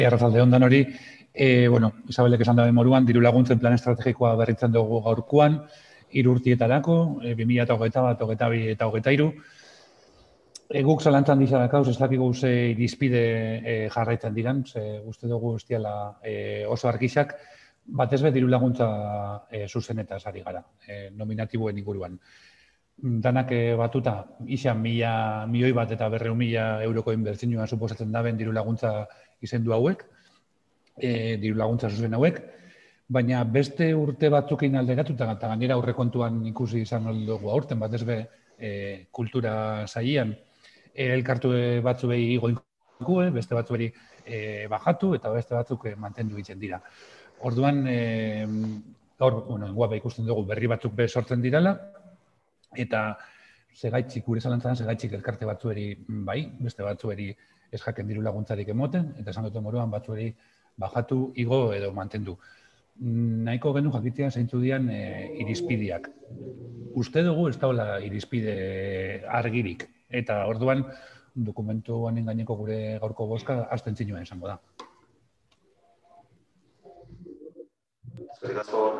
Arratsalde on danori, Isabelek esan dabe moruan, diru laguntzen plan estrategikoa berritzen dugu gaurkoan, 3 urtietarako, 2021, 2022 eta 2023. Guk zalantzan dizalakauz, ez dakigu ze irizpide jarraitzen diran, ze uste dugu ez diala oso argixak, batez be diru laguntza zuzenetaz ari gara, nominatiboen inguruan. Danak batuta, izan 1.000 milioi bat eta 200.000 euroko inbertsioa suposatzen daben diru laguntza izendu hauek, diru laguntza zuzen hauek, baina beste urte batzukin alderatuta eta gainera aurrekontuan ikusi izan dugu aurten, batez be kultura sailean, elkartu batzuei igo inkue, beste batzuei bajatu eta beste batzuk mantendu egiten dira. Orduan, gaur, guape ikusten dugu berri batzuk be sortzen dirala, eta segaitzik, gure zalantzan segaitzik elkarte batzueri bai, beste batzueri ez jaken diru laguntzarik emoten, eta esan duten moruan batzueri bajatu, igo edo mantendu. Nahiko gendu jakitea zeintzu dian irizpideak. Uste dugu ez daula irizpide argirik, eta orduan dokumentu honen gaineko gure gaurko bozka abstentzioa izango da. Eskerrik asko